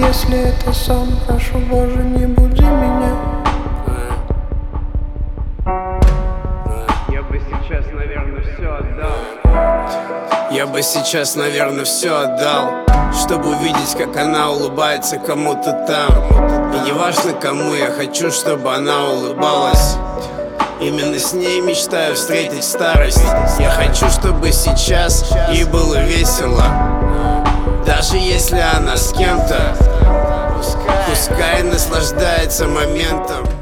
если это сон, прошу, Боже, не буди меня. Я бы сейчас, наверное, все отдал. Я бы сейчас, наверное, все отдал, чтобы увидеть, как она улыбается кому-то там. И не важно кому, я хочу, чтобы она улыбалась. Именно с ней мечтаю встретить старость. Я хочу, чтобы сейчас ей было весело. Даже если она с кем-то, пускай наслаждается моментом.